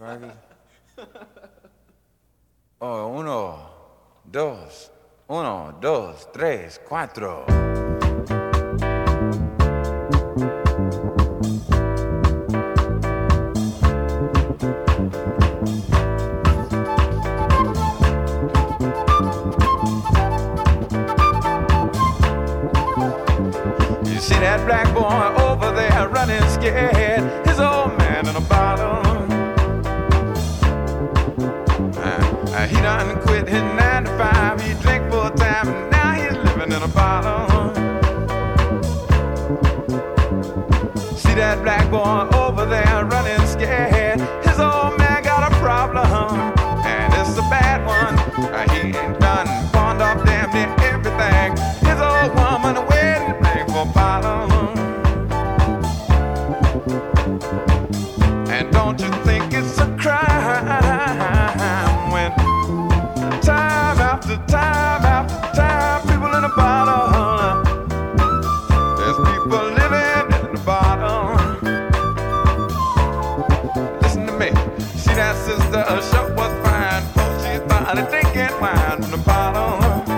Fergie. Oh, uno, dos, tres, cuatro. You see that black boy over there running scared, his old man in a bottle. He done quit his 9 to 5, he drank full time, and now he's living in a bottle. See that black boy over there running scared, his old man got a problem, and it's a bad one. He ain't done pawned off damn near everything. His old woman waiting for a bottle. And don't you think it's a crime when time after time after time, people in a bottle. There's people living in a bottle. Listen to me. See that sister, her shirt was fine, but she started drinking wine from the bottle.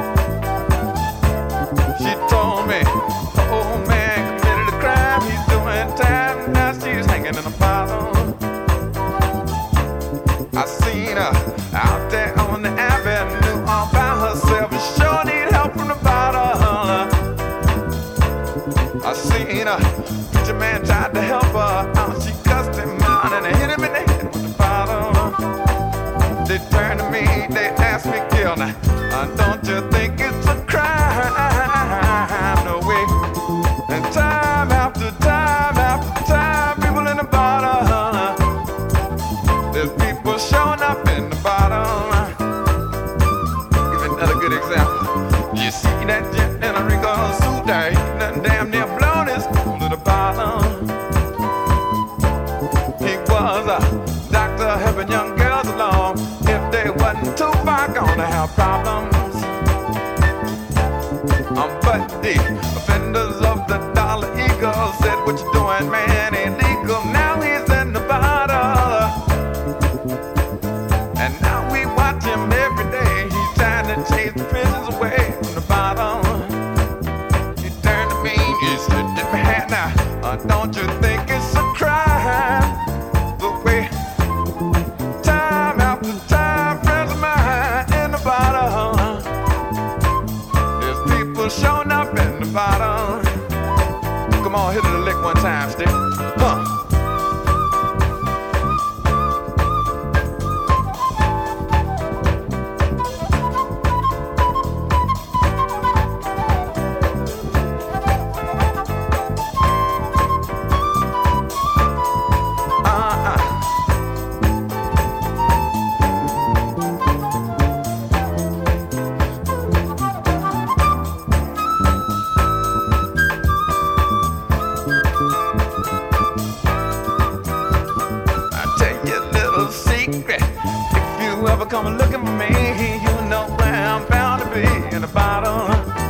She told me the old man committed a crime, he's doing time, now she's hanging in a bottle. I seen her out there on the avenue all by herself, and sure need help from the bottle. I seen her, preacher man tried to help her out, she cussed him out and hit him in the head with the bottle. They turned to me, they asked me, "Kill now, don't you think it's a crime?" No way. And time after time after time, people in the bottle. There's people showing up in the bottle. Give another good example. You see that gent in a wrinkled suit there, he done damn near blown his cool to the bottle. He was a doctor helping young girls along. If they wasn't too far gone to have problems. But the offenders of the Dollar Eagle said, "What you doing, man, ain't legal." Now he's in the bottle. And now we watch him every day. He's trying to chase the prisons away from the bottle. He turned to me, he said, "Dip my hat now. Don't you think it's a crime? The way time after time, friends of mine in the bottle. There's people showing up in the bottle." Come on, hit it a lick one time, stick. Huh. Ever come looking for me, you know where I'm bound to be, in a bottle.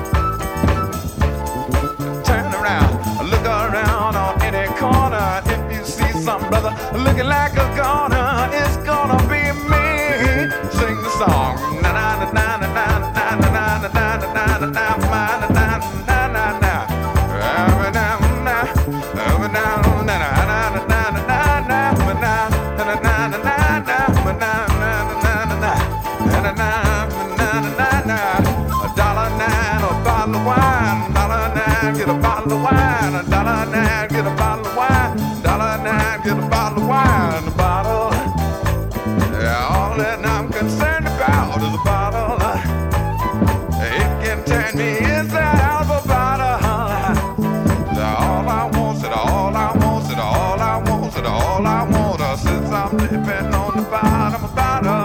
Turn around, look around on any corner. If you see some brother looking like a goner, it's gonna be me. Sing the song. Na na na na na na na na na na na na na na na na na na. Every now and now, every now and now, na na na na na na na na na na na. $1.09, a bottle of wine. $1.09, get a bottle of wine. $1.09, get a bottle of wine. $1.09, get a bottle of wine. A bottle. Yeah, all that I'm concerned about is a bottle. It can turn me inside out of a bottle. All I want, all I want, all I want, all I want. Since I'm living on the bottom of a bottle.